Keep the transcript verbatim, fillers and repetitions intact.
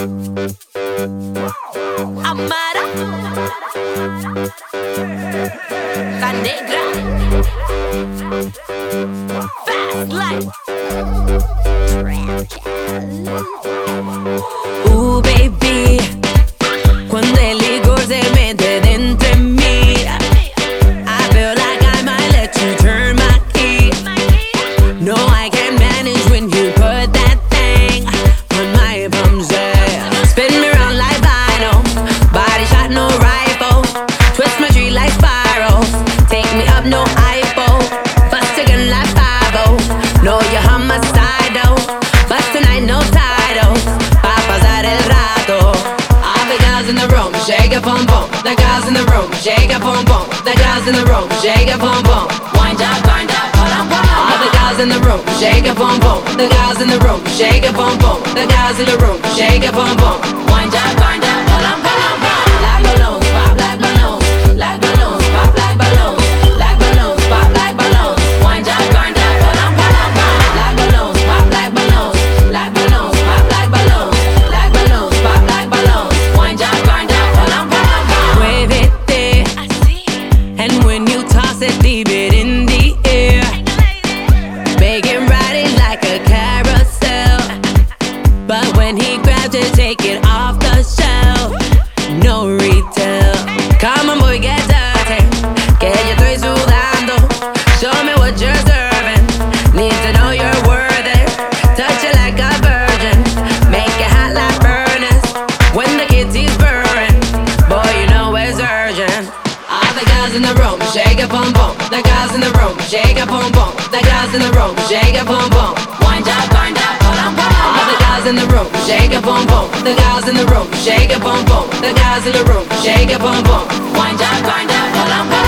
Amara, La Negra, Fast Life. Uh, baby, cuando el licor se mete dentro de mí, I feel like I might let you turn my key. No, I can't manage when you put that thing on my bum, yeah. Spin me around like vinyl, body shot, no rifle. Twist my tree like spirals, take me up, no hypo. Bust again like five oh, know you're homicidal. But tonight, no titles, pa' pasar el rato. All the guys in the room, shake it, boom, boom. The guys in the room, shake it, boom, boom. The guys in the room, shake it, boom, boom. Wind up, wind up, hold on, hold on. All the guys in the room, shake it, boom, boom. The guys in the room, shake it, boom, boom. The guys in the room, shake it, boom, boom. Wind up, wind up, hold on, hold on, hold on. Like balloons, pop like balloons. Like balloons, pop like balloons. Like balloons, pop like balloons. Wind up, wind up, hold on, hold on, hold on. Like balloons, pop like balloons. Like balloons, pop like balloons. Like balloons, pop like balloons. Wind up, wind up, hold on, hold on, hold on. Muévete, and when you toss it, leave it in the air. Make it ride it like a carousel. But when he grabs it, take it off the shelf. No retail. Come on, boy, get dirty. Que yo estoy sudando. Show me what you're serving. Need to know you're worthy. Touch it like a virgin. Make it hot like furnace. When the kitty's burning, boy, you know it's urgent. All the guys in the room, shake it, boom, boom. The guys in the room, shake it, boom, boom. The guys in the room, shake it, boom, boom. Wind up, wind up, hold on, hold on. All the guys in the room, shake it, boom, boom. The guys in the room, shake it, boom, boom. The guys in the room, shake it, boom, boom. Wind up, wind up, hold on, hold on.